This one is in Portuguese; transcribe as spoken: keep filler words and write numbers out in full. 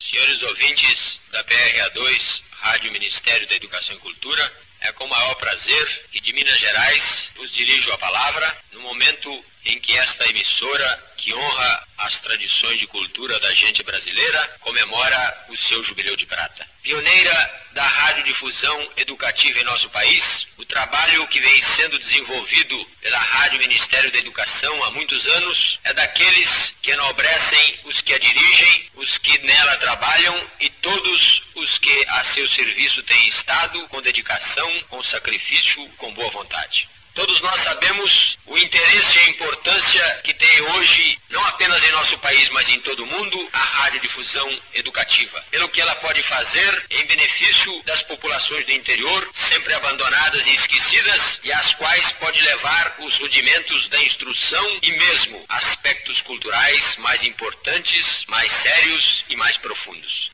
Senhores ouvintes da P R A dois, Rádio Ministério da Educação e Cultura, é com o maior prazer que de Minas Gerais vos dirijo a palavra no momento em que esta emissora, que honra as tradições de cultura da gente brasileira, comemora o seu jubileu de prata. Pioneira da radiodifusão educativa em nosso país, o trabalho que vem sendo desenvolvido pela Rádio Ministério da Educação há muitos anos é daqueles que enobrecem os que a dirigem, os que nela trabalham e todos os que a seu serviço têm estado com dedicação, com sacrifício, com boa vontade. Todos nós sabemos o interesse e a importância que tem hoje, não apenas em nosso país, mas em todo o mundo, a radiodifusão educativa. Pelo que ela pode fazer em benefício das populações do interior, sempre abandonadas e esquecidas, e às quais pode levar os rudimentos da instrução e mesmo aspectos culturais mais importantes, mais sérios e mais profundos.